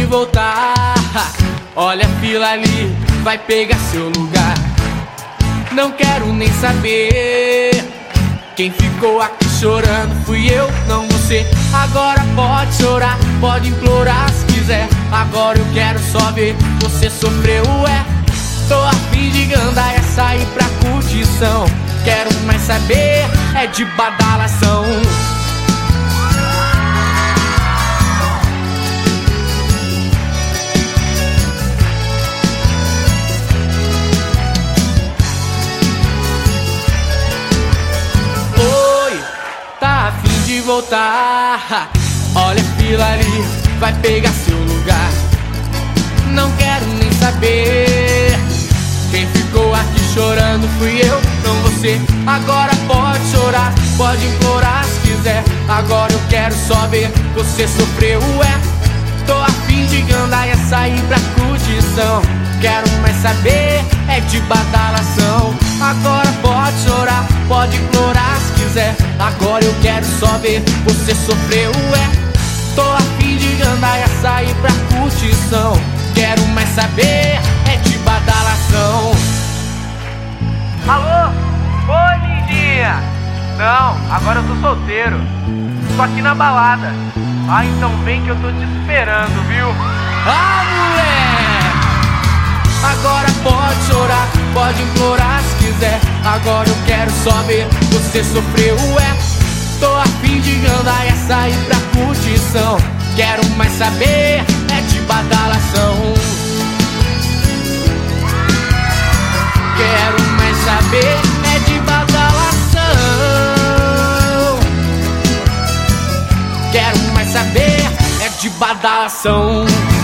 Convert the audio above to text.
voltar. Olha a fila ali, vai pegar seu lugar. Não quero nem saber. Quem ficou aqui chorando fui eu, não você. Agora pode chorar, pode implorar se quiser. Agora eu quero só ver você sofrer, ué. Tô a fim de gandaia, sair pra curtição. Quero mais saber, é de badalação. Oi, tá a fim de voltar. Olha a fila ali, vai pegar seu lugar. Não quero nem saber. Quem ficou aqui chorando fui eu, não você. Agora pode chorar, pode implorar se quiser. Agora eu quero só ver você sofrer, ué. Tô a fim de gandaia, sair pra curtição. Quero mais saber, é de badalação. Agora pode chorar, pode implorar se quiser. Agora eu quero só ver você sofrer, ué. Tô a fim de gandaia, sair pra curtição. Quero mais saber, é de badalação. Alô? Oi, lindinha. Não, agora eu tô solteiro. Tô aqui na balada. Ah, então vem que eu tô te esperando, viu? Ah, moleque! Agora pode chorar, pode implorar se quiser. Agora eu quero só ver você sofrer, ué. Tô a fim de gandaia, sair pra curtição. Quero mais saber, é de badalação. Quero mais saber, é de badalação. Quero mais saber, é de badalação.